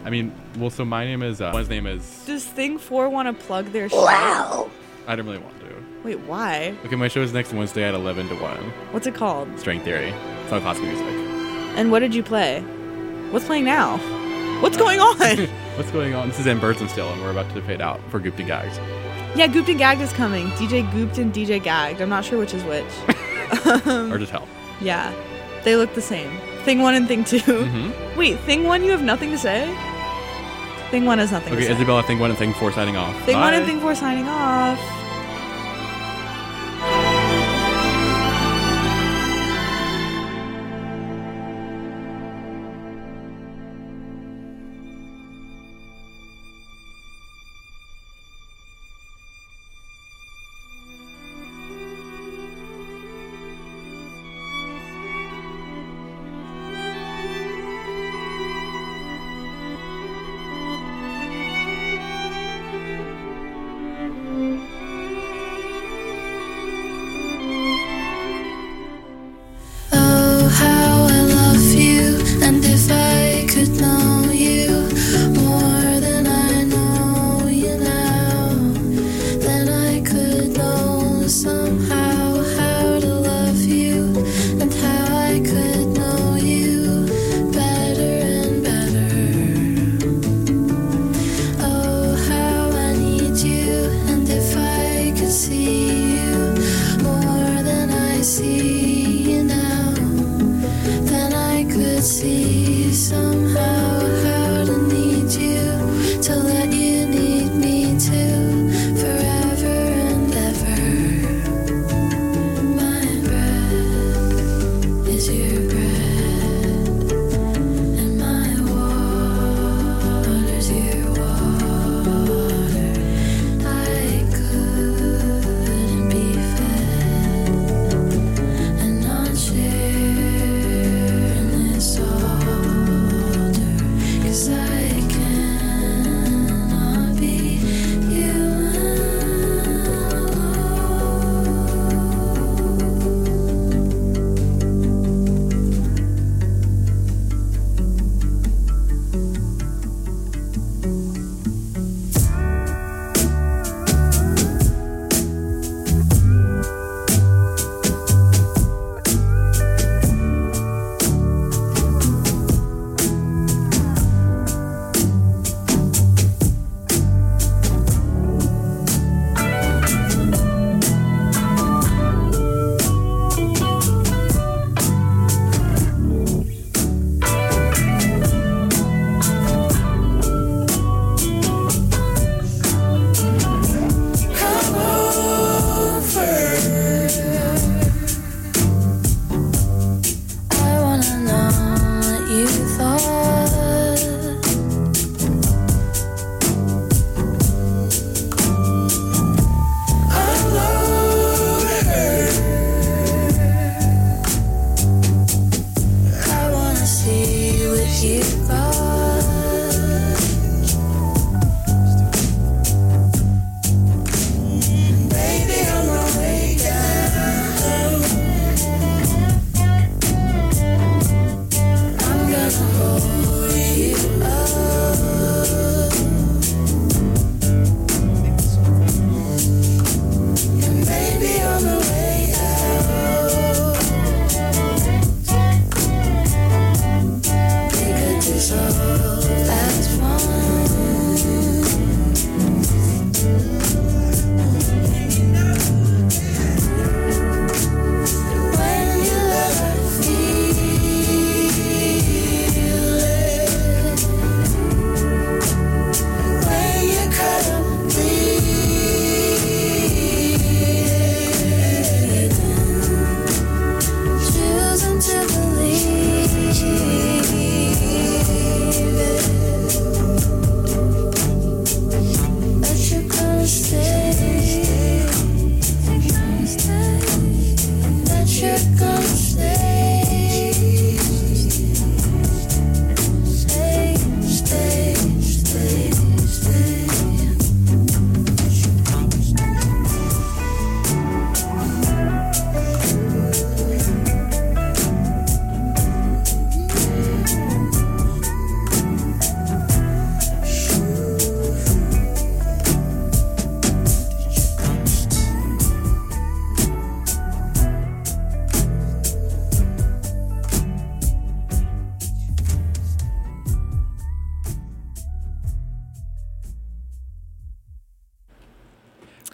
I mean, well, so my name is, one's name is... Does Thing 4 want to plug their show? Wow. I don't really want to. Wait, why? Okay, my show is next Wednesday at 11 to 1. What's it called? String Theory. It's on classical music. And what did you play? What's playing now? What's going on? What's going on? This is in Birds and Still, and we're about to fade out for Gooped and Gagged. Yeah, Gooped and Gagged is coming. DJ Gooped and DJ Gagged. I'm not sure which is which. Or just hell. Yeah, they look the same. Thing 1 and Thing 2. Mm-hmm. Wait, Thing 1 you have nothing to say? Thing 1 has nothing to say. Okay, Isabella, Thing 1 and Thing 4 signing off. Thing 1 and Bye. Thing 4 signing off.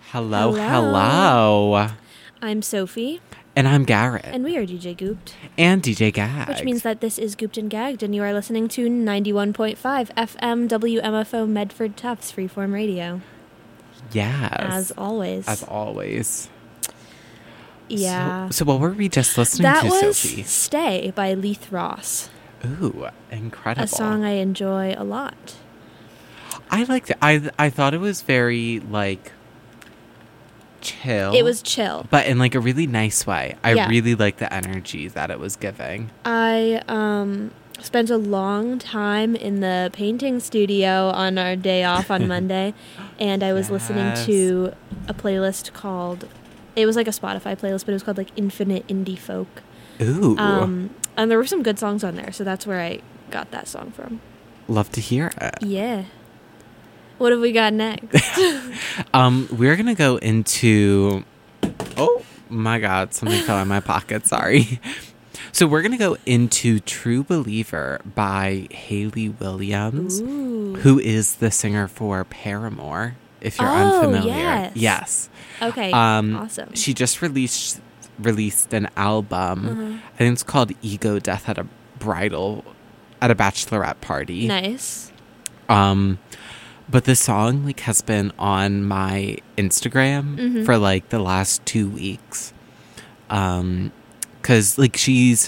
Hello, hello. I'm Sophie. And I'm Garrett. And we are DJ Gooped. And DJ Gagged. Which means that this is Gooped and Gagged, and you are listening to 91.5 FM WMFO Medford Tufts Freeform Radio. Yes. As always. As always. Yeah. So what were we just listening that to, was Sophie? Stay by Leith Ross. Ooh, incredible. A song I enjoy a lot. I liked it. I thought it was very, like, chill. It was chill. But in, like, a really nice way. I really liked the energy that it was giving. I spent a long time in the painting studio on our day off on Monday, and I was listening to a playlist called... It was like a Spotify playlist, but it was called, like, Infinite Indie Folk. Ooh. And there were some good songs on there, so that's where I got that song from. Love to hear it. Yeah. What have we got next? We're going to go into... Oh, my God. Something fell in my pocket. Sorry. So we're going to go into True Believer by Hayley Williams, who is the singer for Paramore, if you're unfamiliar. Yes. Okay, awesome. She just released an album. I think it's called Ego Death at a Bachelorette Party. Nice. But the song, like, has been on my Instagram for, like, the last 2 weeks. 'Cause, like,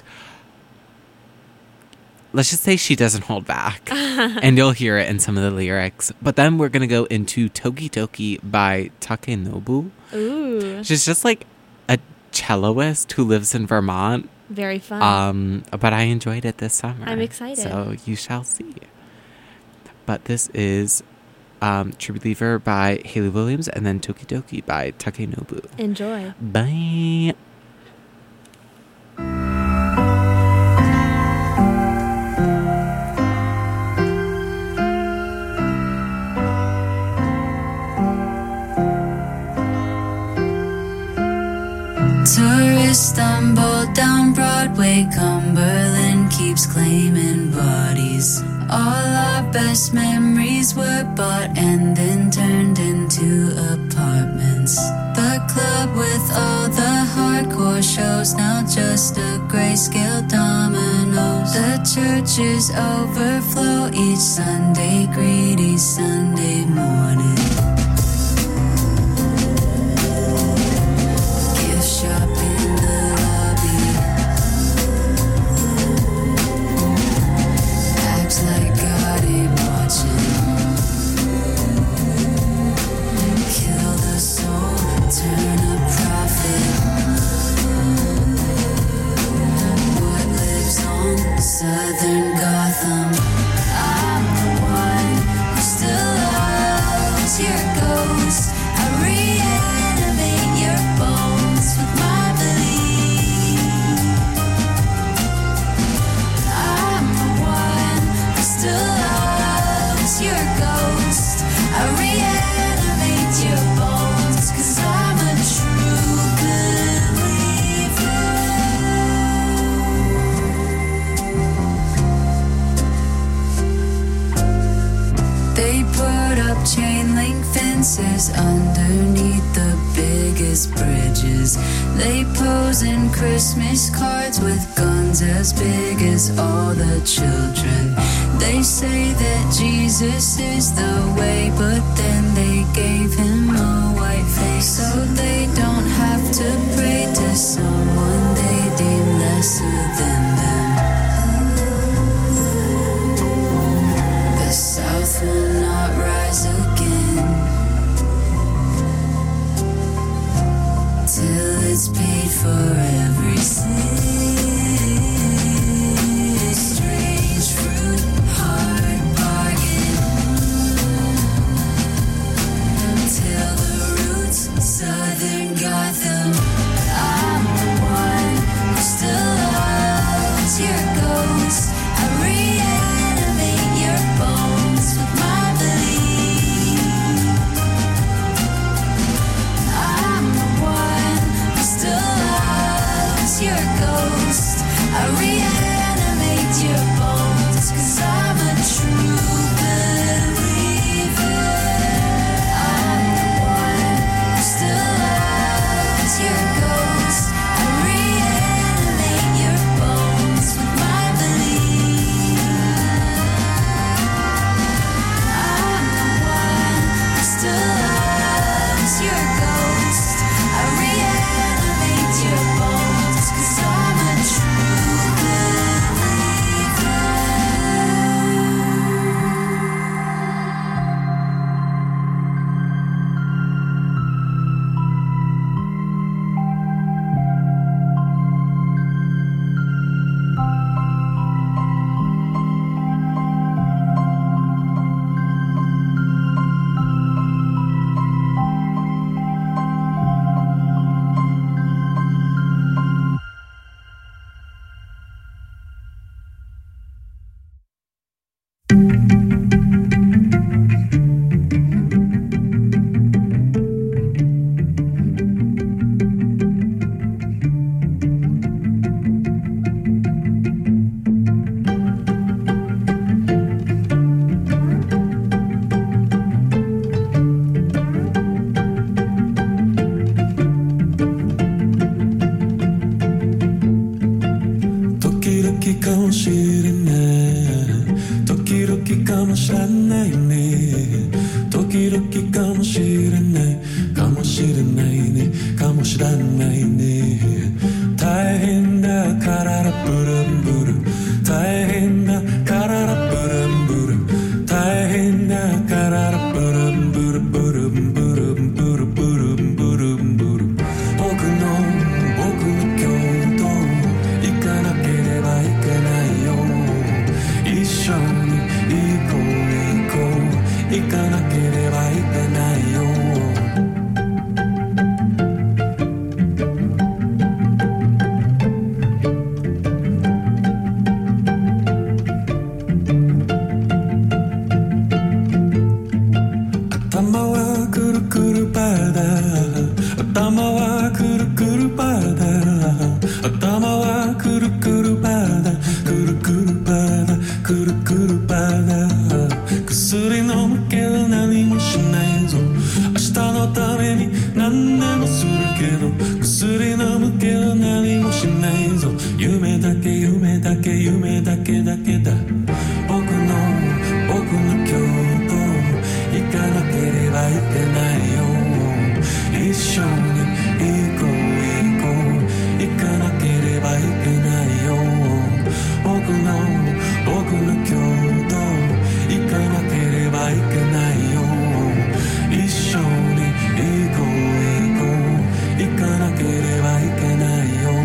let's just say she doesn't hold back. And you'll hear it in some of the lyrics. But then we're going to go into Toki Toki by Takenobu. Ooh. She's just, like, a celloist who lives in Vermont. Very fun. But I enjoyed it this summer. I'm excited. So you shall see. But this is True Believer by Hayley Williams and then Toki Toki by Takenobu. Enjoy. Bye. Tourists stumble down Broadway, Cumberland keeps claiming bodies. All our best memories were bought and then turned into apartments. The club with all the hardcore shows, now just a grayscale dominoes. The churches overflow each Sunday, greedy Sunday morning. Southern Gotham, I'm the one who still loves your ghost. I reanimate your bones with my belief. I'm the one who still loves your ghost. I reanimate your bones 'cause I'm a true believer. They put up chain link fences underneath the biggest bridges. They pose in Christmas cards with guns as big as all the children. They say that Jesus is the way, but then they gave him a white face, so they don't have to pray to someone they deem lesser than them. The South will not rise again till it's paid for every sin. Strange fruit, hard bargain, till the roots, Southern Gotham. I'm the one who still loves らないね時々かもしれないかもしれないねかもしれないね大変だからラブルンブル大変だからラブルンブル大変だからラブルンブルブルンブルンブルブルンブルンブル僕の京都行かなければいけないよ一緒に行こう行こう行かなければいけないよ頭はくるくるパーだ頭はくるくるパーだ頭はくるくるパーだくるくるパーだくるくるパーだ薬飲むけど何もしないぞ明日のために何でもするけど薬飲むけど何もしないぞ夢だけ夢だけ夢だけだけだ僕の京都行かなければいけないよ一緒に行こう行こう行かなければいけないよ僕の京都行かなければいけないよ一緒に行こう行こう行かなければいけないよ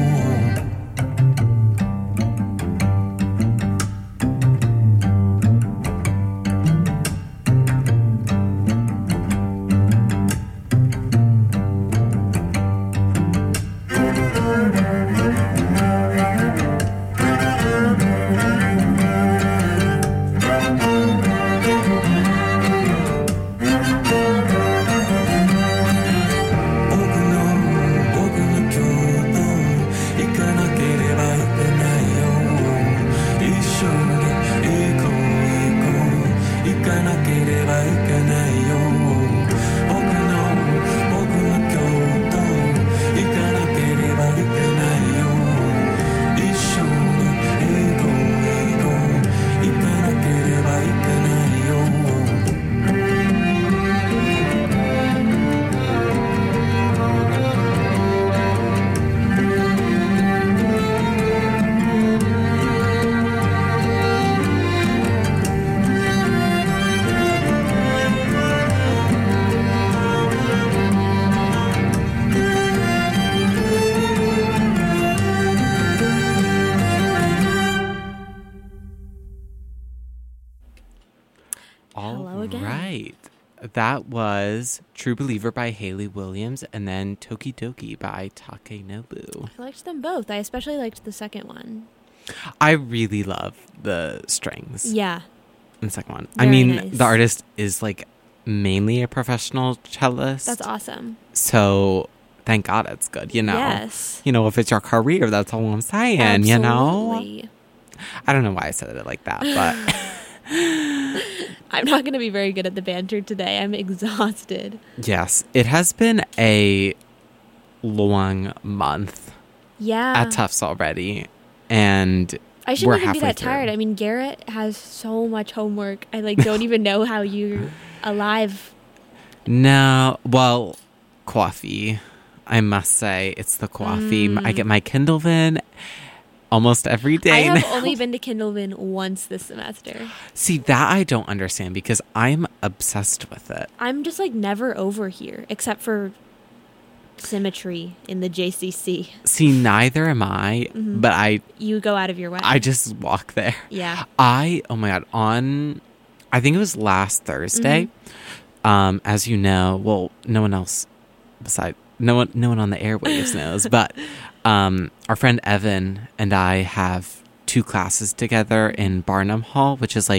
That was True Believer by Hayley Williams and then Toki Toki by Takenobu. I liked them both. I especially liked the second one. I really love the strings. Yeah. In the second one. Very I mean, nice. The artist is like mainly a professional cellist. That's awesome. So thank God it's good, you know? Yes. You know, if it's your career, that's all I'm saying, Absolutely. You know? I don't know why I said it like that, but... I'm not going to be very good at the banter today. I'm exhausted. Yes. It has been a long month Yeah. at Tufts already. And I shouldn't we're even be halfway that through. tired. I mean, Garrett has so much homework. I don't even know how you're alive. No. Well, coffee. I must say, it's the coffee. I get my Kindlevan almost every day. I have now. only been to Kindlevan once this semester. See, that I don't understand because I'm obsessed with it. I'm just never over here except for symmetry in the JCC. See, neither am I, but You go out of your way. I just walk there. Yeah. Oh my God, I think it was last Thursday, as you know, well, no one else besides, no one on the airwaves knows, but our friend Evan and I have 2 classes together in Barnum Hall, which is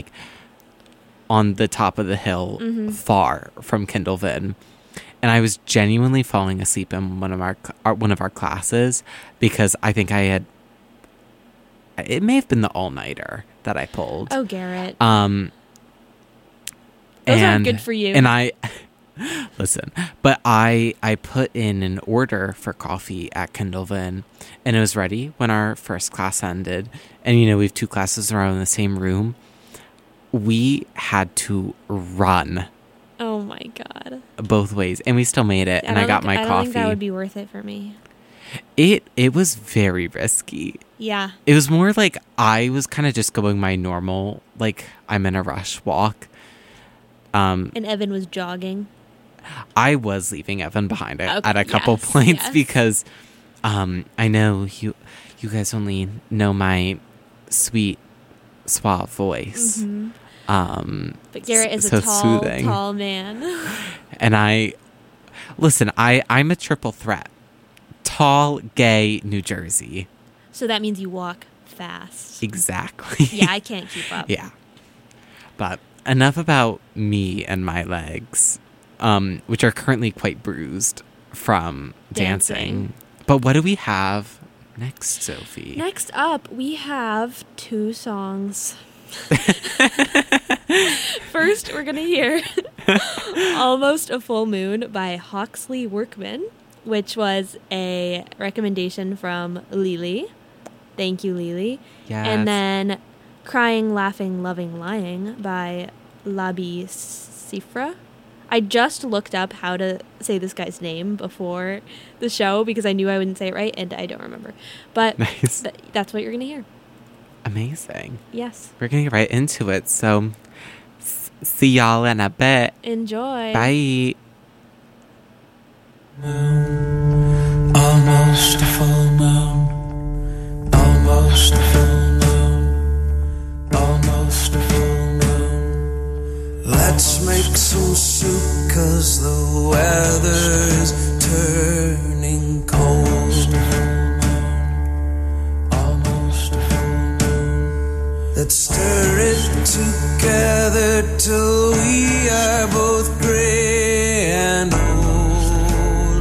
on the top of the hill, far from Kindlevan. And I was genuinely falling asleep in one of our classes because I think it may have been the all-nighter that I pulled. Oh, Garrett. Those aren't good for you. And I listen, but I put in an order for coffee at Kindlevan, and it was ready when our first class ended. And we have 2 classes around in the same room. we had to run Oh my god. both ways, and we still made it. And I got my I don't coffee. think that would be worth it for me. It was very risky. Yeah. It was more like I was kind of just going my normal, like I'm in a rush walk. And Evan was jogging. I was leaving Evan behind Okay, at a couple yes, points yes. because I know you guys only know my sweet, suave voice. Mm-hmm. But Garrett is so a tall, soothing. tall man. And I'm a triple threat. Tall, gay, New Jersey. So that means you walk fast. Exactly. Yeah, I can't keep up. Yeah. But enough about me and my legs, which are currently quite bruised from dancing. But what do we have next, Sophie? Next up, we have 2 songs. First, we're going to hear Almost a Full Moon by Hawksley Workman, which was a recommendation from Lily. Thank you, Lily. Yes. And then Crying, Laughing, Loving, Lying by Labi Sifra. I just looked up how to say this guy's name before the show because I knew I wouldn't say it right, and I don't remember. But Nice. that's what you're going to hear. Amazing. Yes. We're going to get right into it. So, see y'all in a bit. Enjoy. Bye. Almost a full moon. Almost a full moon. Almost a full moon. Let's make some soup, 'cause the weather's turning cold. Almost a full moon. Let's stir it together till we are both gray and old.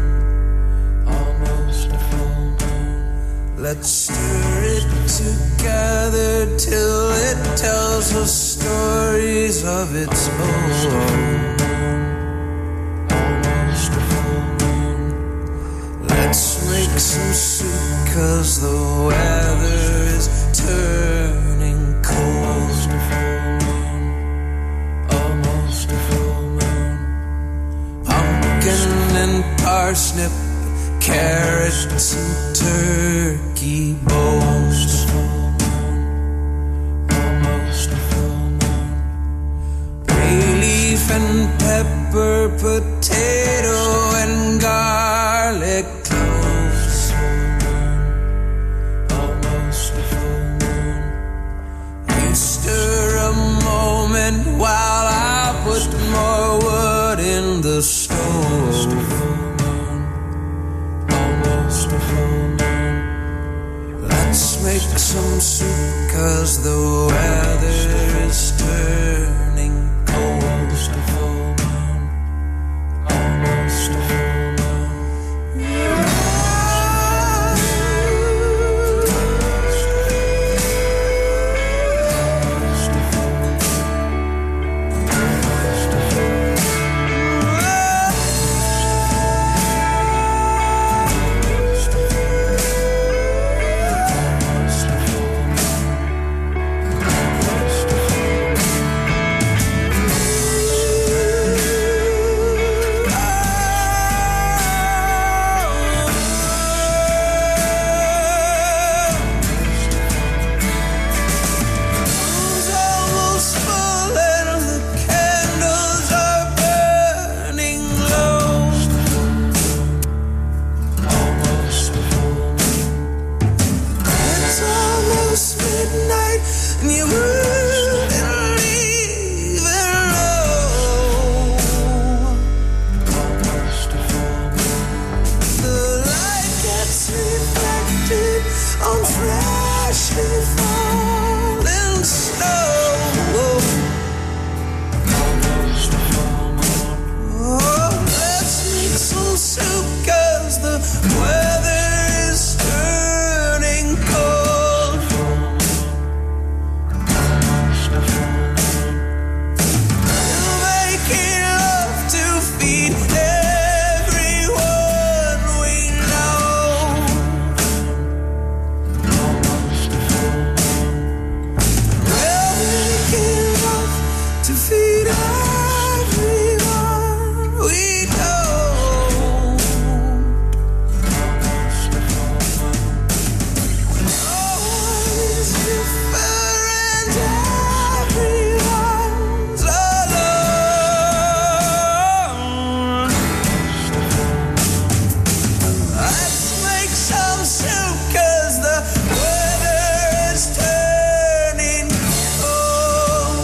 Almost a full moon. Let's stir it together till it tells us stories of its own. Almost a full moon. Let's make some soup, 'cause the weather is turning cold. Almost a full moon. Pumpkin and parsnip, carrots and turkey bones. Almost a full moon. Bay leaf and pepper, potato and garlic cloves. Almost a full moon. You stir a moment while I put more wood in the stove. Almost a full moon. Let's make some soup, 'cause the weather is turning cold. Almost a full moon. Almost a full moon. Almost a full moon. need everyone we know. No one's different, everyone's alone. Let's make some soup, 'cause the weather is turning cold.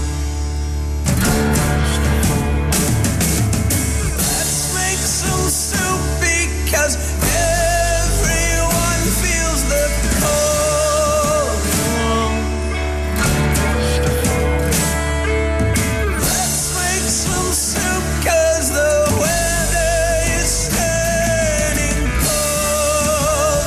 Let's make some soup because everyone feels the cold. Let's make some soup 'cause the weather is turning cold.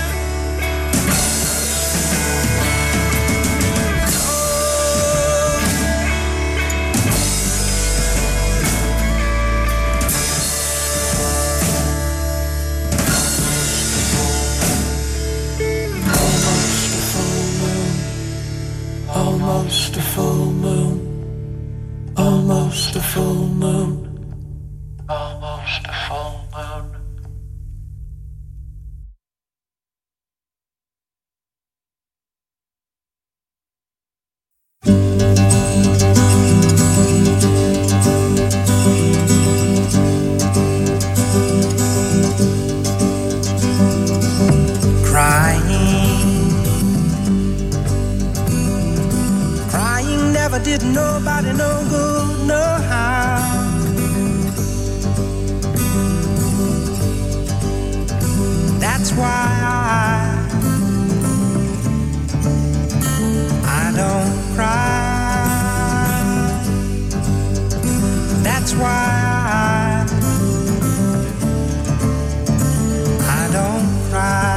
Almost a full moon. Almost a full moon. Almost a full moon. Crying never did nobody no good, no how. That's why I don't cry. That's why I don't cry.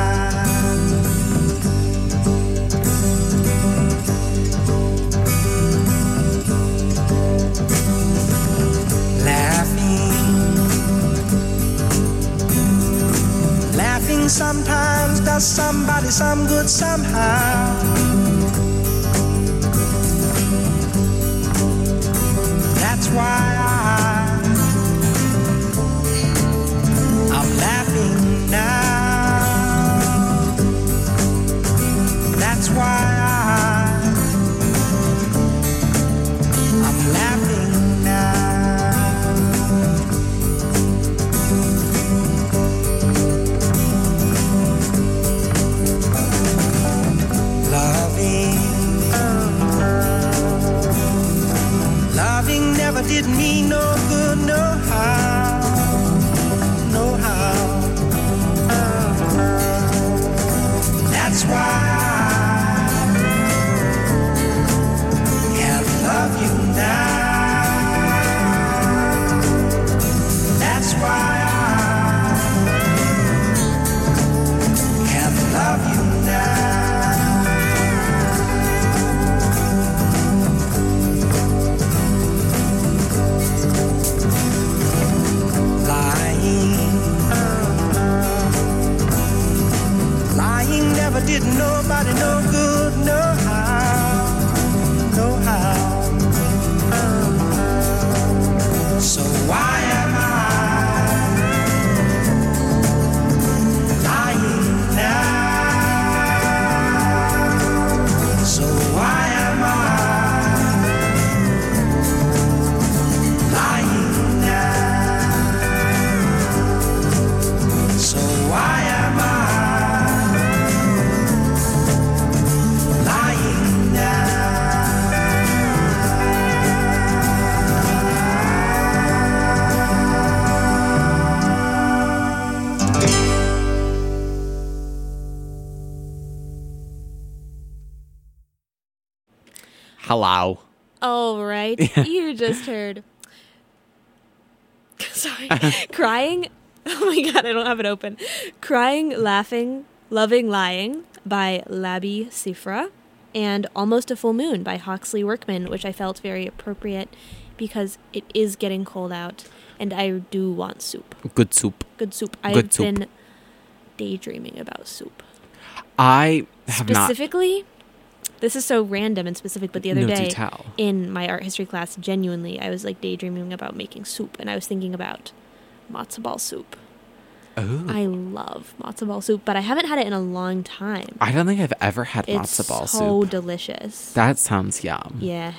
Laughing sometimes does somebody some good somehow. That's why I'm laughing now. That's why I'm laughing now. Loving never did me no good, no how, no how. That's why I can't love you now. That's why I can't love you now. Lying never did nobody no good, no how, no how. So why am I lying now? So why am I lying now? So why am I lying now? Hello. All right. You just heard. Sorry. Crying. Oh my God, I don't have it open. Crying, Laughing, Loving, Lying by Labi Siffre, and Almost a Full Moon by Hawksley Workman, which I felt very appropriate because it is getting cold out and I do want soup. Good soup. Good soup. Good I've soup. been daydreaming about soup. I have not. Specifically, This is so random and specific, but the other No, do day tell. in my art history class, genuinely, I was like daydreaming about making soup, and I was thinking about matzo ball soup. Oh. I love matzo ball soup, but I haven't had it in a long time. I don't think I've ever had It's matzo ball so soup. delicious. That sounds yum. Yeah.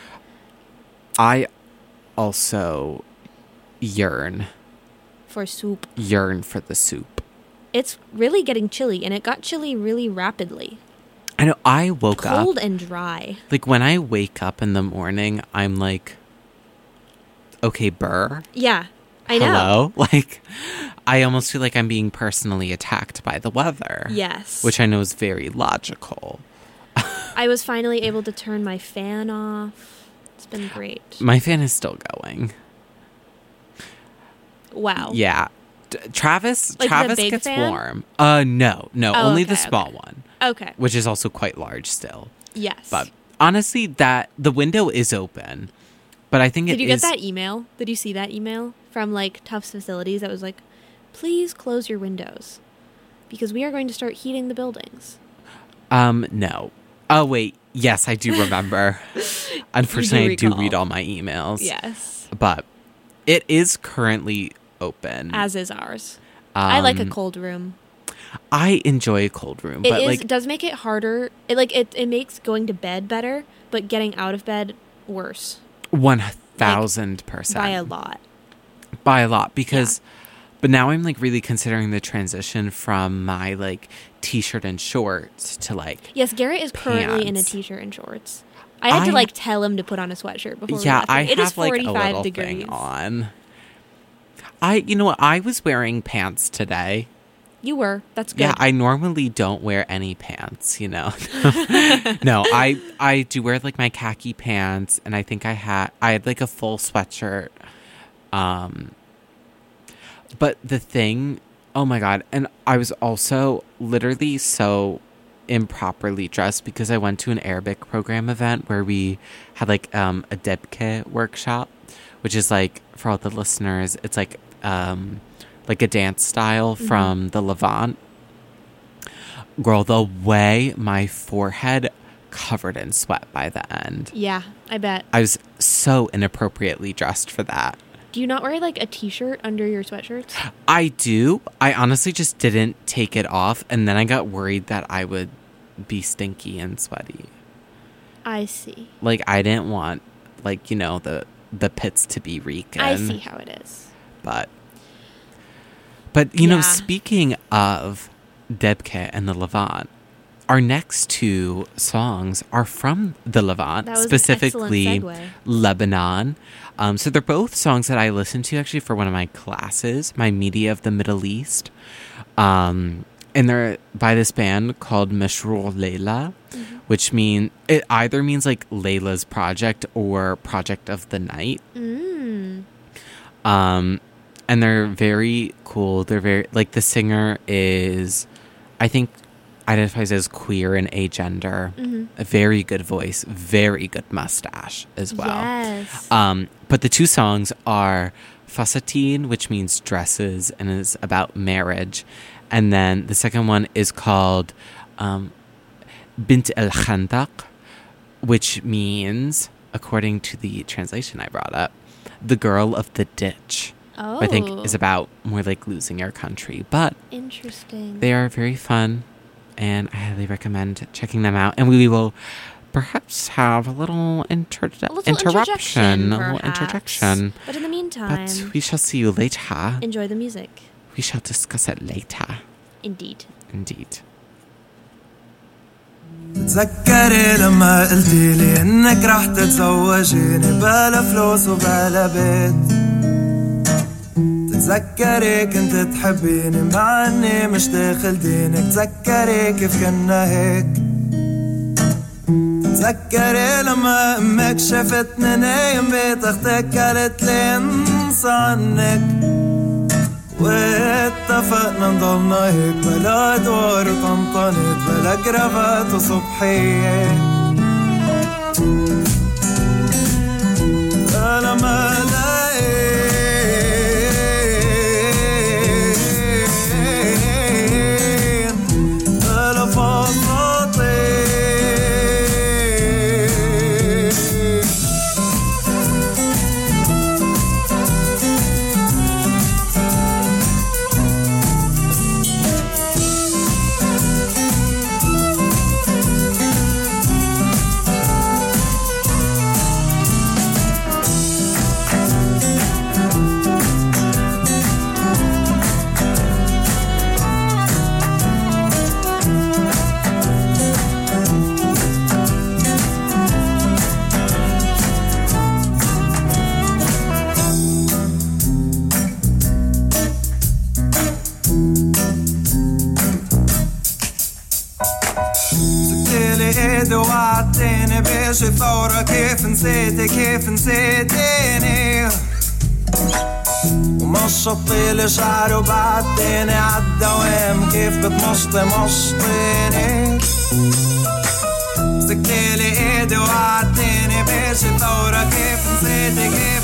I also yearn For soup. for the soup. It's really getting chilly, and it got chilly really rapidly. I know. I woke up. Cold and dry. Like, when I wake up in the morning, I'm like, okay, Burr. Yeah, I know. Hello? Like, I almost feel like I'm being personally attacked by the weather. Yes. Which I know is very logical. I was finally able to turn my fan off. It's been great. My fan is still going. Wow. Yeah. Travis Like the big gets fan? warm. No, Oh, only okay, the small okay. one, Okay. which is also quite large still. Yes. But honestly, that the window is open, but I think Did you get that email? Did you see that email from like Tufts Facilities that was like, please close your windows because we are going to start heating the buildings? No. Oh wait, yes, I do remember. Unfortunately, I do recall. read all my emails. Yes. But it is currently open. As is ours. I like a Um, cold room. I enjoy a cold room, It but is. like It does make it harder. It makes going to bed better, but getting out of bed worse 1000%. by a lot. By a lot, because but now I'm like really considering the transition from my like t-shirt and shorts to like Yes, Garrett is currently in a pants. t-shirt and shorts. I had to I- like tell him to put on a sweatshirt before. we yeah, left. I It is have like a 45 little degrees. thing on. You know what? I was wearing pants today. You were. That's good. Yeah, I normally don't wear any pants, you know. No, I do wear like my khaki pants, and I think I had like a full sweatshirt. But the thing, oh my god, and I was also literally so improperly dressed because I went to an Arabic program event where we had like a debke workshop, which is like, for all the listeners, it's like a dance style from the Levant. Girl, the way my forehead covered in sweat by the end. Yeah, I bet. I was so inappropriately dressed for that. Do you not wear like a t-shirt under your sweatshirts? I do. I honestly just didn't take it off, and then I got worried that I would be stinky and sweaty. I see. Like, I didn't want, like, you know, the pits to be reeking. I see how it is. But you know, Yeah. speaking of Debke and the Levant, our next two songs are from the Levant, That was an specifically excellent segue. Lebanon. So they're both songs that I listened to actually for one of my classes, my Media of the Middle East. And they're by this band called Mashrour Leila, which it either means like Layla's project or Project of the Night. And they're very cool. They're very, like, the singer is, I think, identifies as queer and agender. A very good voice, very good mustache as well. Yes. But the two songs are Fasatin, which means dresses and is about marriage. And then the second one is called Bint el Khandaq, which means, according to the translation I brought up, the girl of the ditch. Oh. I think is about more like losing your country. But Interesting. they are very fun, and I highly recommend checking them out. And we will perhaps have a little interruption. A little interjection. But in the meantime, But we shall see you later. enjoy the music. We shall discuss it later. Indeed. Indeed. تذكري لما قلتيلي انك رح تتزوجيني بلا فلوس وبلا بيت. تذكري كنت تحبيني مع اني مش داخل دينك. تذكري كيف كنا هيك. تذكري لما امك شافتني نايم بيت اختك قالت لي انسى عنك. واتفقنا نضلنا هيك بلا ادوار وطنطنت بلا كرافات وصبحية. لما لاقين بلا فضفاضين بعدين بيجي ثورة كيف نسيتيني ومشطي لي شعري وبعديني عالدوام كيف بتمشطيني مسكتيلي ايدي وعديني بيجي ثورة كيف نسيتيني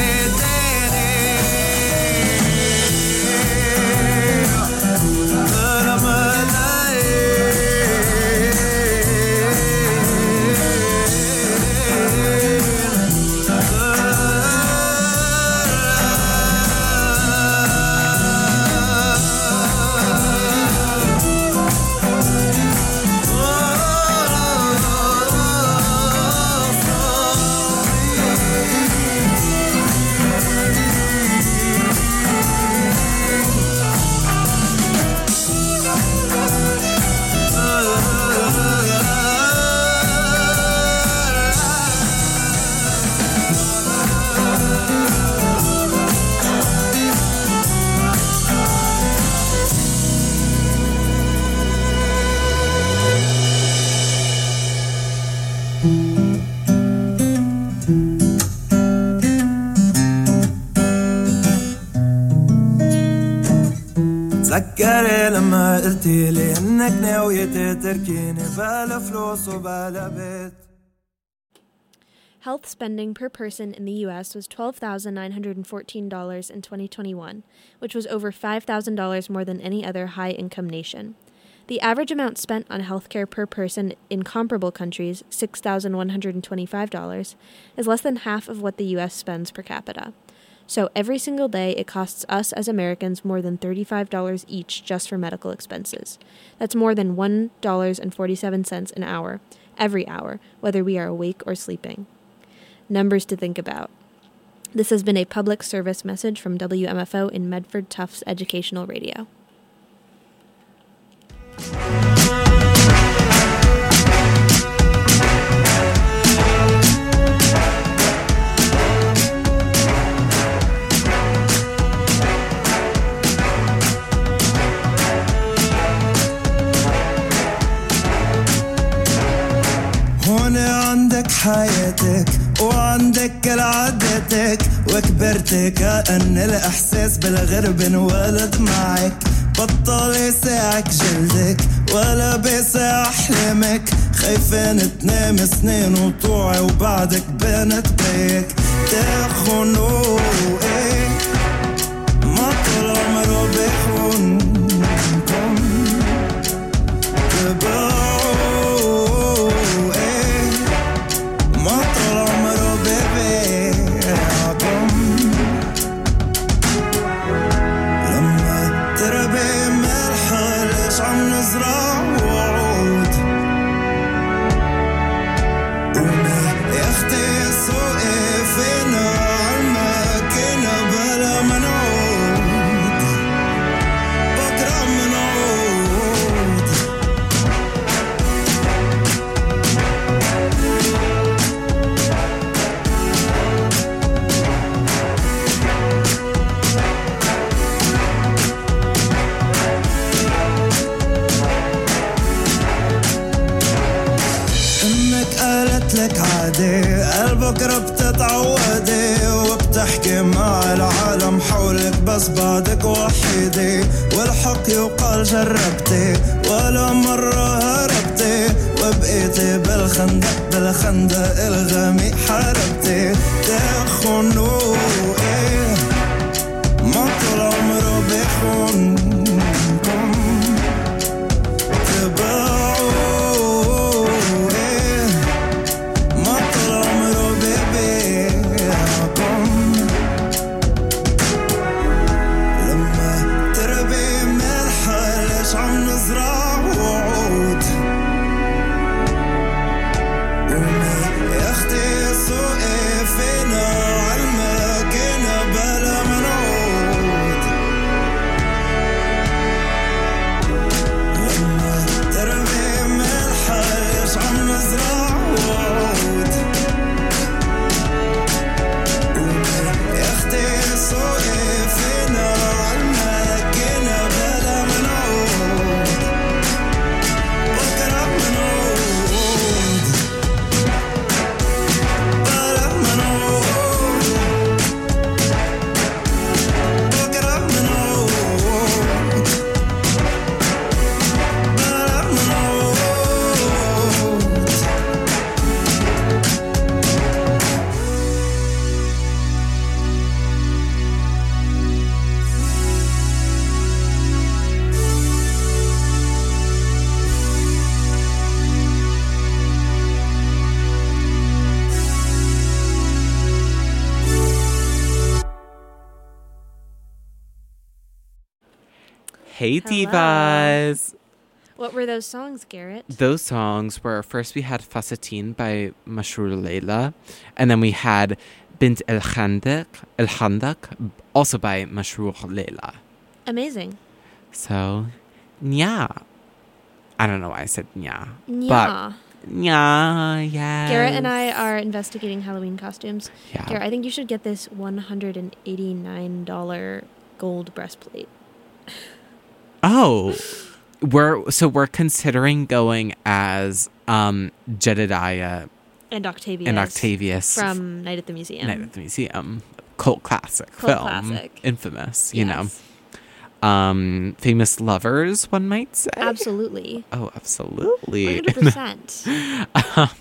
تذكري لما قلتيلي انك ناوية تتركيني بلا فلوس وبلا بيت. Health spending per person in the U.S. was $12,914 in 2021, which was over $5,000 more than any other high-income nation. The average amount spent on healthcare per person in comparable countries, $6,125, is less than half of what the U.S. spends per capita. So every single day, it costs us as Americans more than $35 each just for medical expenses. That's more than $1.47 an hour, every hour, whether we are awake or sleeping. Numbers to think about. This has been a public service message from WMFO in Medford Tufts Educational Radio. هون عندك حياتك وعندك كل عاداتك وكبرت كأن الإحساس بالغرب انولد معك بطل يساعك جلدك ولا بيساع أحلامك خايفين تنام سنين وطوعي وبعدك بنت بيك تخونوا ايه ما طول عمره بيخونكم تبعوا بكرة بتتعودي وبتحكي مع العالم حولك بس بعدك وحيدي والحق يقال جربتي ولا مرة هربتي وبقيتي بالخندق الغامق حاربتي تخونوا ايه ما طول عمره بيخونكم تبعوا ايه ما طول عمره بيبيعكم لما تربي ملحة ليش عم نزرع وعود وما يا اختي سوقي فينا عالماء Hey, Hello. divas. What were those songs, Garrett? Those songs were, first we had Fasatin by Mashrur Leila, and then we had Bint El Khandak, also by Mashrur Leila. Amazing. So, yeah. I don't know why I said yeah. Yeah. Yeah, yes. Garrett and I are investigating Halloween costumes. Yeah. Garrett, I think you should get this $189 gold breastplate. Oh, we're considering going as Jedediah And Octavius. and Octavius From Night at the Museum. Night at the Museum. Cult classic Cult film. classic. Infamous, you know. Yes. Famous lovers, one might say. Absolutely. Oh, absolutely. 100%.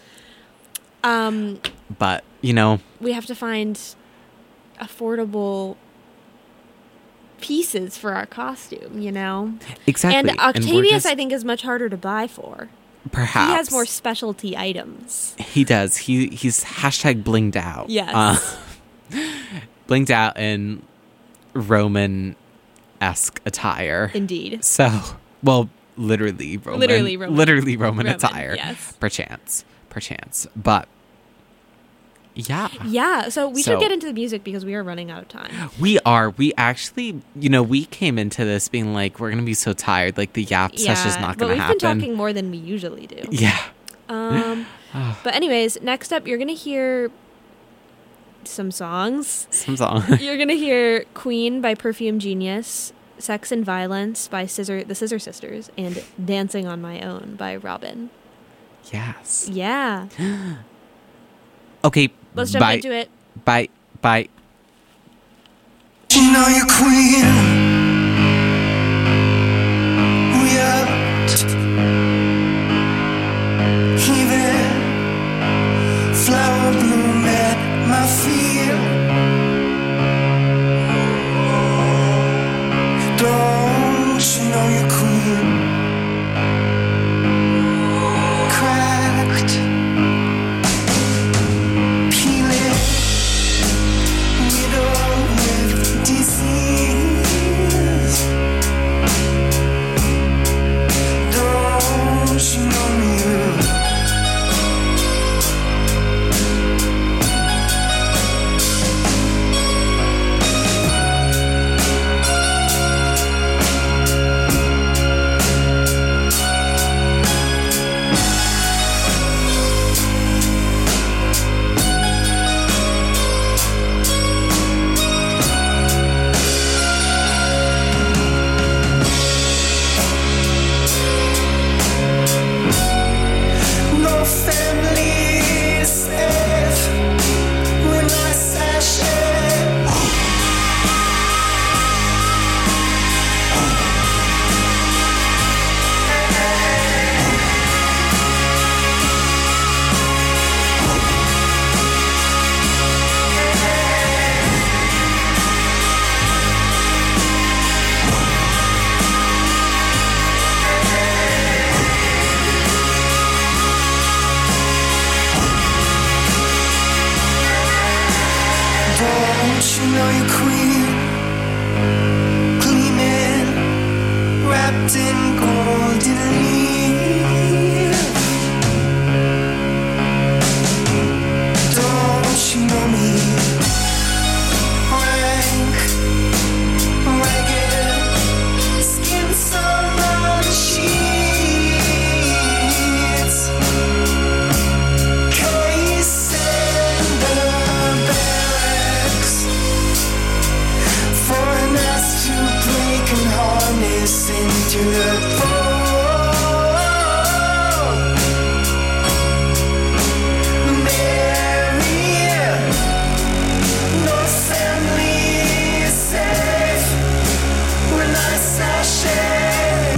But, you know, We have to find affordable pieces for our costume, you know? exactly. And we're Octavius, just- I think, is much harder to buy for. perhaps He has more specialty items. He does. He's hashtag blinged out. Yes. Blinged out in Roman-esque attire. Indeed. So, well, literally Roman. Literally Roman. Literally Roman Roman, attire. yes. Perchance. But, yeah. Yeah, so we So- should get into the music because we are running out of time. We are. We actually, you know, we came into this being like, we're going to be so tired. Like, the yap session's not but going to we've happen. been talking more than we usually do. Yeah. But anyways, next up, you're going to hear some songs. Some song. You're going to hear Queen by Perfume Genius, Sex and Violence by the Scissor Sisters, and Dancing on My Own by Robin. Yes. Yeah. Okay. Let's jump into it. Bye. You know you're queen. We out. Even flower bloom at my feet. Don't you know you're queen? Cracked, peeling. Disease. Don't you know me? No family is safe when I sashay. Don't you know you're queen? Gleaming, wrapped in golden leaf. Don't you know me? Rank, ragged, skin sun on sheets. Case in the barracks for an ass to break and harness into the bone. Mary, no family is safe when I sashay.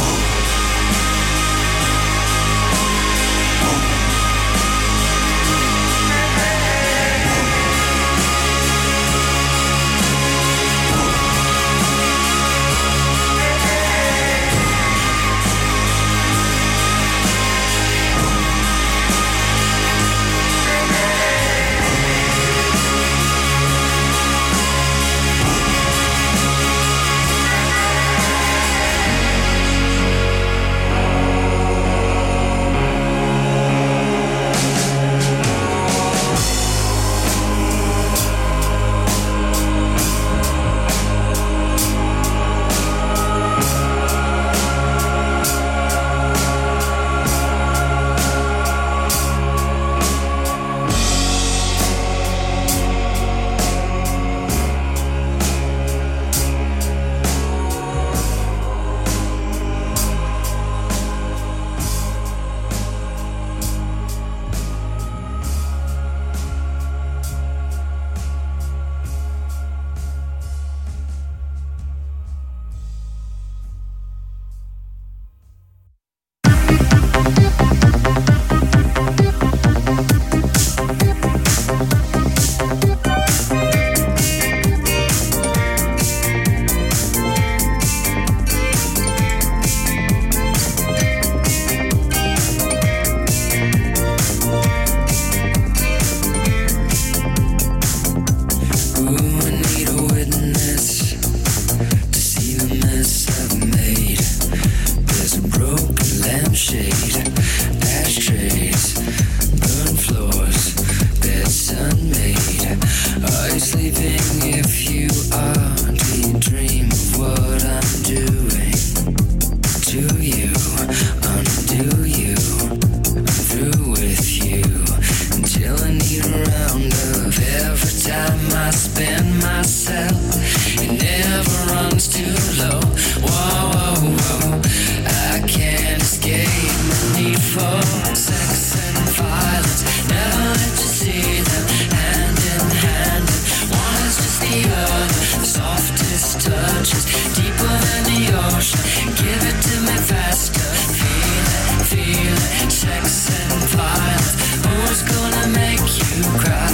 sleeping if you only dream of what I'm doing to you, undo you. I'm through with you until I need a round of every time I spend myself. It never runs too low. Whoa, whoa, whoa. I can't escape my need for sex and violence. Never let you see them hand in hand. One is just the other. The softest touches deeper than the ocean. Give it to me faster. Feel it, sex and violence. Who's gonna make you cry?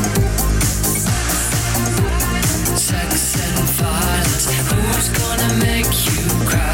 Sex and violence. Who's gonna make you cry?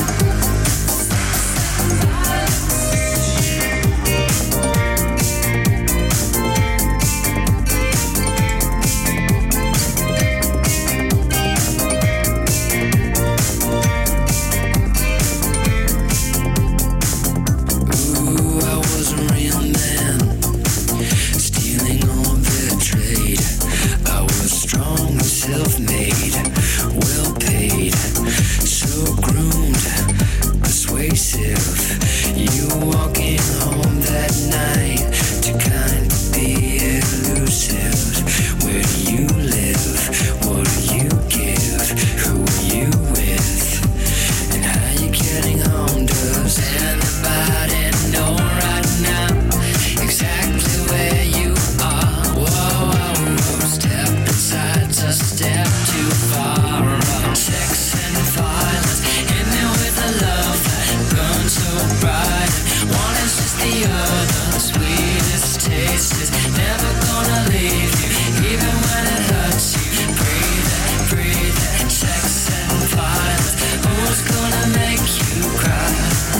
Self-made, well-paid, so groomed, persuasive. You walking home that night to kind of be elusive. Where do you live? What do you give? Who are you with? And how you getting home? Does anybody know right now exactly where you are? Whoa, whoa, whoa. Step inside, a step too far. Sex and violence, hit me with a love that burns so bright. One is just the other. Sweetest taste is never gonna leave you, even when it hurts you. Breathe it, sex and violence. Who's gonna make you cry?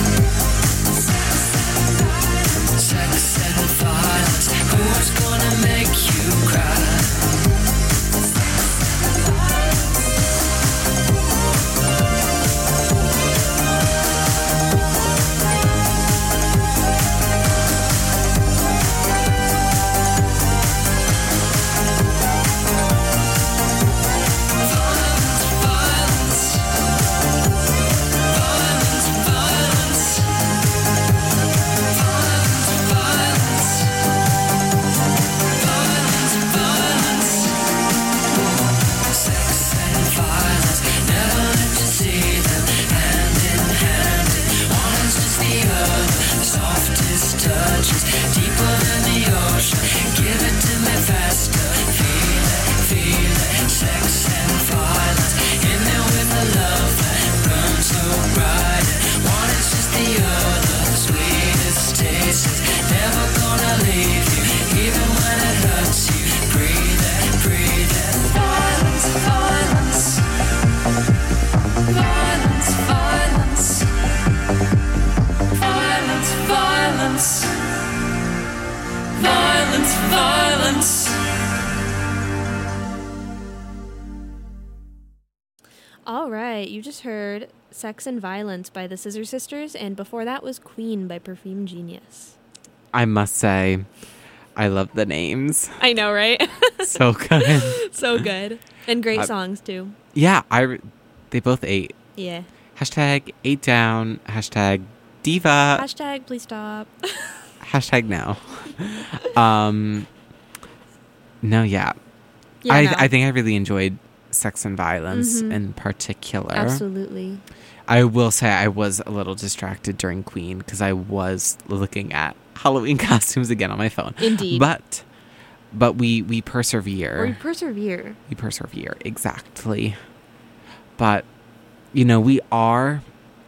Sex and violence. Who's gonna make you cry? All right, you just heard Sex and Violence by the Scissor Sisters, and before that was Queen by Perfume Genius. I must say, I love the names. I know, right? So good. So good. And great songs, too. Yeah, they both ate. Yeah. Hashtag ate down. Hashtag diva. Hashtag please stop. Hashtag no. No, yeah. Yeah, I think I really enjoyed Sex and Violence in particular. Absolutely. I will say I was a little distracted during Queen because I was looking at Halloween costumes again on my phone. Indeed. But we persevere. We persevere. We persevere, exactly. But, you know, we are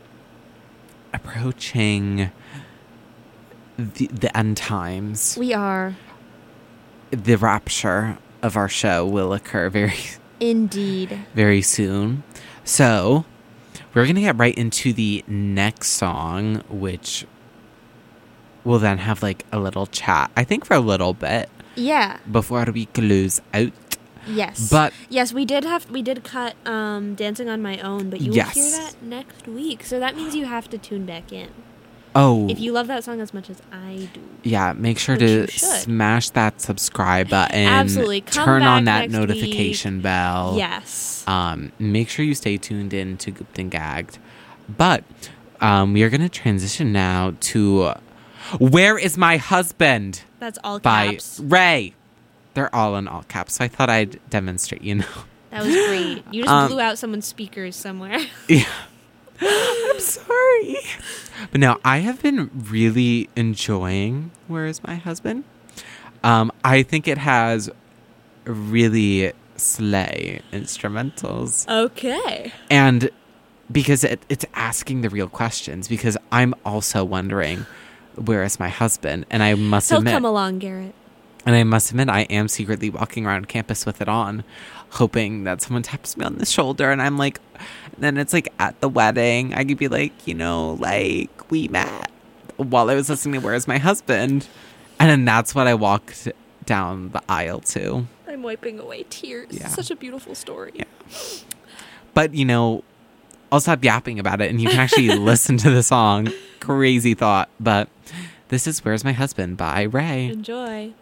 approaching the end times. We are. The rapture of our show will occur very soon. So, we're going to get right into the next song, which will then have like a little chat, I think for a little bit. Yeah. Before we close out. Yes. But yes, we did cut Dancing on My Own, but you will hear that next week. So that means you have to tune back in. Oh, If you love that song as much as I do. yeah, make sure Which you to should. smash that subscribe button. Absolutely. Come Turn on back that next notification bell. Yes. Make sure you stay tuned in to Gooped and Gagged. But we are going to transition now to Where Is My Husband? That's all by caps. Ray. They're all in all caps, so I thought I'd demonstrate, you know. That was great. You just blew out someone's speakers somewhere. Yeah. I'm sorry. But no, I have been really enjoying Where Is My Husband? I think it has really slay instrumentals. Okay. And because it's asking the real questions, because I'm also wondering, where is my husband? And I must He'll admit, come along, Garrett. and I must admit, I am secretly walking around campus with it on, hoping that someone taps me on the shoulder. And I'm like, and then it's like at the wedding, I could be like, you know, like we met while I was listening to Where's My Husband? And then that's what I walked down the aisle to. I'm wiping away tears. Yeah. Such a beautiful story. Yeah. But, you know, I'll stop yapping about it and you can actually listen to the song. Crazy thought. But this is Where's My Husband by Ray. Enjoy.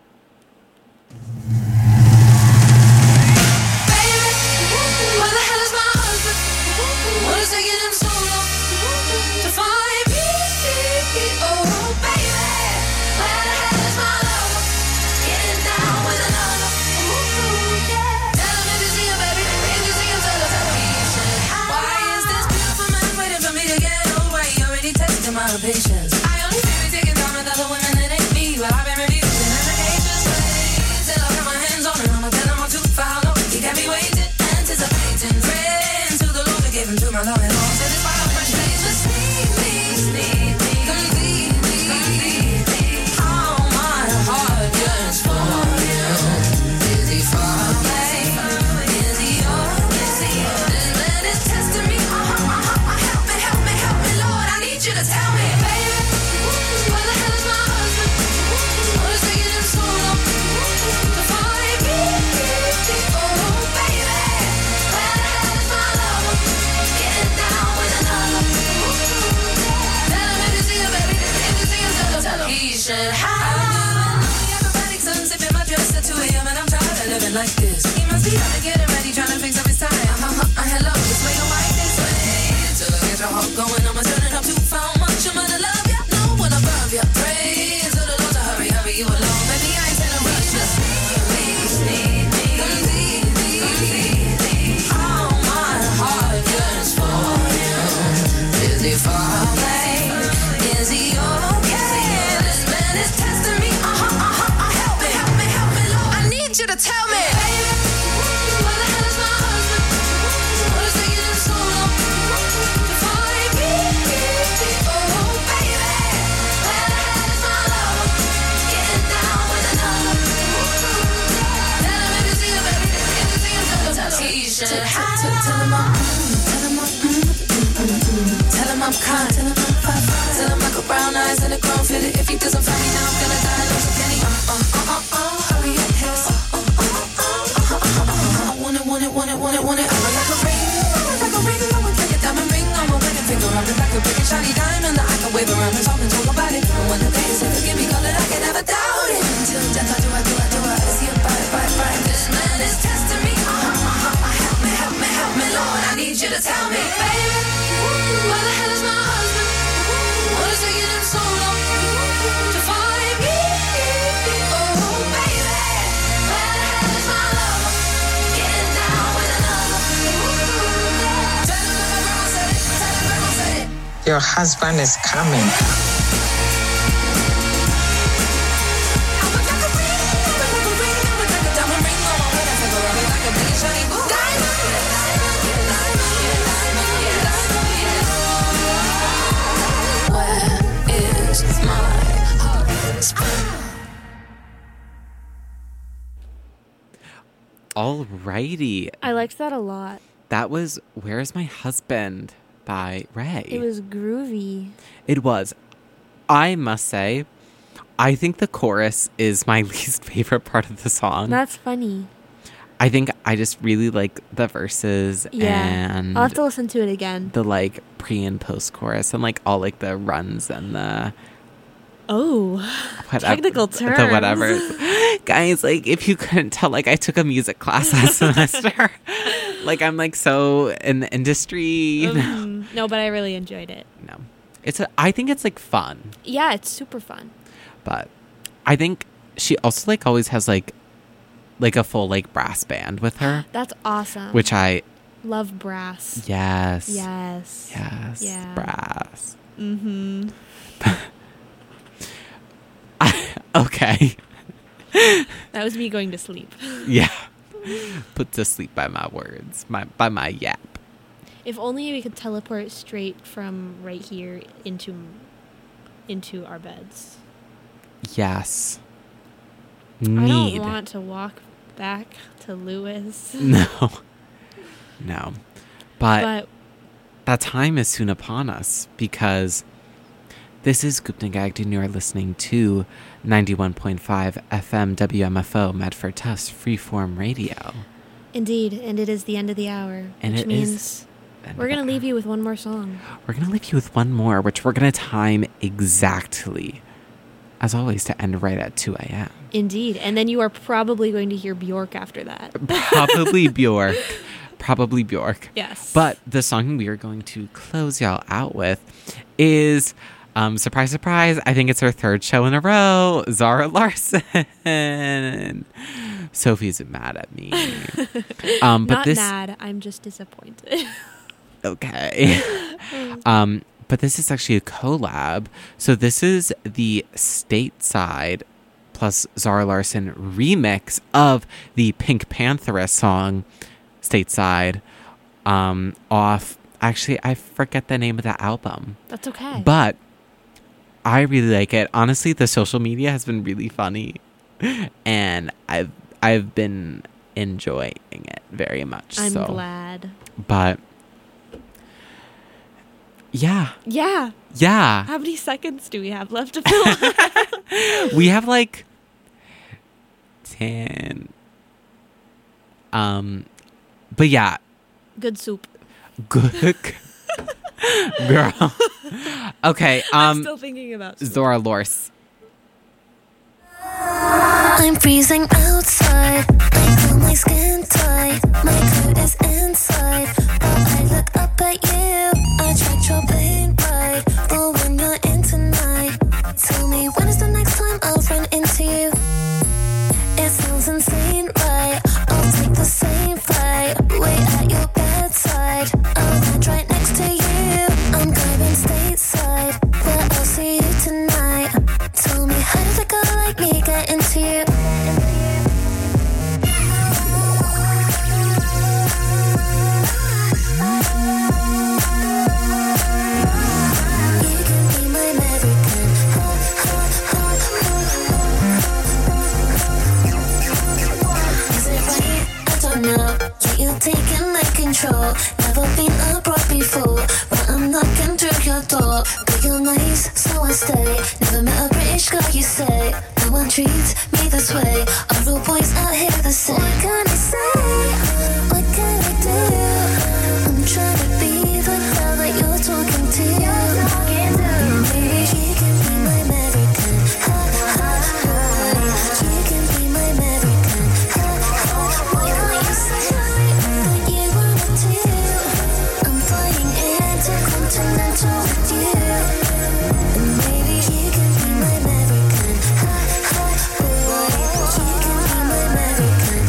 Where the hell is my husband? What is taking him so long to find me? Oh, baby, where the hell is my lover? Getting down with another. Ooh, yeah. Tell him if you see him, baby. If you see him, tell him. Why is this beautiful man waiting for me to get over? He already tested my patience. I only see me taking time with other women that ain't me. Well, I've been refusing applications. Till I put my hands on him, I'ma tell him I'm too foul. He got me waiting, anticipating. Praying to the Lord to give him to my love and all. So this wild fresh place just need me, completely. All my heart yearns for you. Is he far away? Is he okay? This man is testing me. Help me, Lord. I need you to tell me, baby. Where the hell is my husband? What is taking him so long to find me? Oh, baby, where the hell is my lover? Getting down with another. Tell him if you see him, baby. If you see him, tell him. He should have. Acrobatic sun sipping my dress at 2 a.m. and I'm tired of living like this. He must be out to get it ready, trying to fix up his tie. Hello, this way or right this way. Till I get your heart going, I'ma turn it up too far. Much I'm gonna love ya, no one above ya. Pray to the Lord to hurry you along. Baby, I ain't in a rush, just need me, completely. All my heart yearns for you. Is he far away? Is he okay? This man is testing me. Help me, Lord. I need you to tell me, baby. Where the hell is my husband? What is taking him so long to find me? Oh, baby, where the hell is my lover? Getting down with another. Tell him if you see him, baby. If you see him, tell him. He should have. Tell him I'm kind. Tell him I got brown eyes and a grown fitted. If he doesn't find me now, I'm gonna die. Lose a penny. Hurry up, hiss. Want it. I look like a ring. I'ma take a diamond ring. I'ma wedding finger. I'm like a big and shiny diamond that I can wave around and talk about it. And when the day is forgive me, call it, I can never doubt it. Until death, I do. Is he a bite? This man is testing me. Help me, Lord. I need you to tell me, baby. Where the hell is my husband? What is taking him so long to find me? Oh, baby, where the hell is my lover? Getting down with another. Tell him my grandma said it. Your husband is coming. Alrighty. I liked that a lot. That was Where's My Husband by Ray. It was groovy. It was. I must say, I think the chorus is my least favorite part of the song. That's funny. I think I just really like the verses and I'll have to listen to it again. the like pre and post chorus and like all like the runs and the Technical terms. the whatever. Guys, like if you couldn't tell, like I took a music class last semester. Like I'm like so in the industry. No, but I really enjoyed it. No, I think it's like fun, Yeah, it's super fun. but I think she also like always has like a full like brass band with her, That's awesome. which I love brass. yes Yes. Yeah. brass. Mm-hmm. Okay. That was me going to sleep. Yeah. Put to sleep by my words, by my yap. If only we could teleport straight from right here into our beds. Yes. I don't want to walk back to Lewis. No. But But that time is soon upon us because this is Gupta Gagd and you are listening to 91.5 FM WMFO Medford Tufts Freeform Radio. indeed, and it is the end of the hour, And which it means is we're going to leave you with one more song. We're going to leave you with one more, which we're going to time exactly, as always, to end right at 2 a.m. Indeed, and then you are probably going to hear Bjork after that. Probably Bjork. Yes. But the song we are going to close y'all out with is, surprise, surprise, I think it's her third show in a row, Zara Larsson. Sophie's mad at me. But Not this, mad, I'm just disappointed. okay. But this is actually a collab. So this is the Stateside plus Zara Larsson remix of the Pink Pantheress song Stateside off, actually, I forget the name of the album. That's okay. But I really like it. Honestly, the social media has been really funny. And I've been enjoying it very much. I'm so. glad. But yeah. Yeah. Yeah. How many seconds do we have left to fill? We have like 10. But yeah. Good soup. Good girl. Okay. I'm still thinking about soup. Zora Larsson. I'm freezing outside. I feel my skin tight. My coat is inside. But I look up at you. I tried your pain right. But when you're in tonight, tell me when is the next time I'll run into you? It sounds insane, right? I'll take the same flight. Wait at your bedside. I'll land right next to you. I'm going stateside. But I'll see you tonight. Tell me how does a girl like me get into you? Taking my control. Never been abroad before, but I'm knocking through your door. But you're nice, so I stay. Never met a British girl, you say. No one treats me this way. All the boys out here the same. What can I say? What can I do? I'm trying to be the girl that you're talking to. Maybe she can be my American. She can be my American. Why can't you say? I'm flying intercontinental with you. And maybe he can be my American. He can be my American.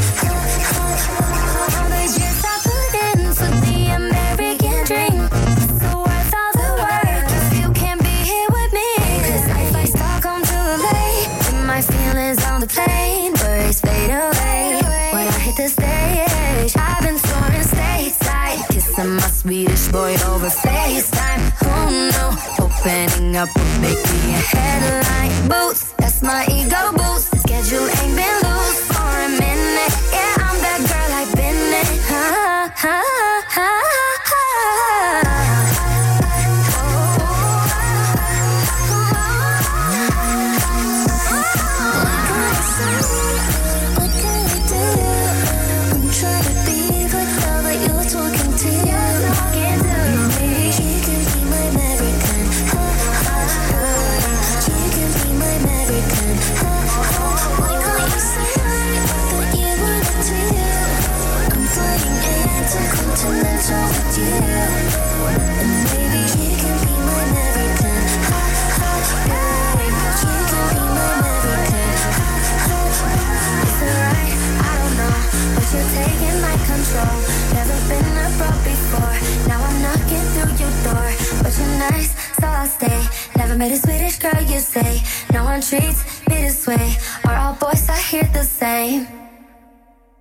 But yes, I put in for the American dream. So worth all the work if you can't be here with me. 'Cause if I start come too late, then my feelings on the plane birds fade away. When I hit the stage, I've been soaring stateside, kissing my Swedish boy over FaceTime. Oh no, opening up will make me a headline. Boots, that's my ego boost. The schedule ain't been loose for a minute. Yeah, I'm that girl I've been in. Ha, ha, ha, ha. What can I say? What can I do? I'm met a Swedish girl, you say. No one treats me this way. Are all boys, I hear the same.